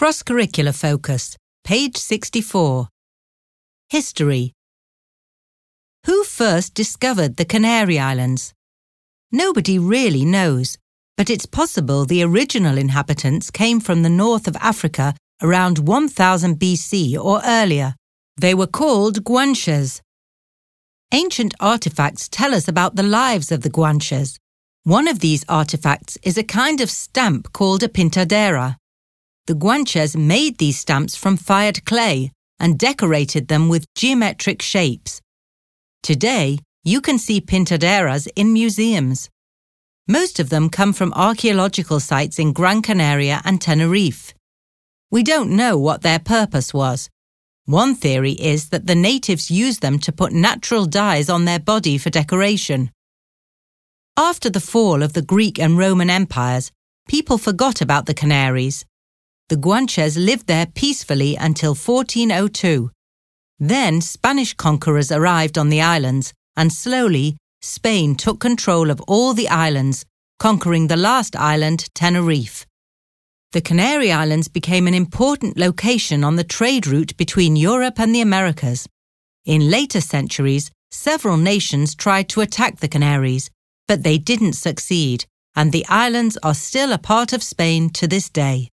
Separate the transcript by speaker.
Speaker 1: Cross-curricular focus, page 64. History. Who first discovered the Canary Islands? Nobody really knows, but it's possible the original inhabitants came from the north of Africa around 1000 BC or earlier. They were called Guanches. Ancient artifacts tell us about the lives of the Guanches. One of these artifacts is a kind of stamp called a pintadera. The Guanches made these stamps from fired clay and decorated them with geometric shapes. Today, you can see pintaderas in museums. Most of them come from archaeological sites in Gran Canaria and Tenerife. We don't know what their purpose was. One theory is that the natives used them to put natural dyes on their body for decoration. After the fall of the Greek and Roman empires, people forgot about the Canaries. The Guanches lived there peacefully until 1402. Then Spanish conquerors arrived on the islands, and slowly Spain took control of all the islands, conquering the last island, Tenerife. The Canary Islands became an important location on the trade route between Europe and the Americas. In later centuries, several nations tried to attack the Canaries, but they didn't succeed, and the islands are still a part of Spain to this day.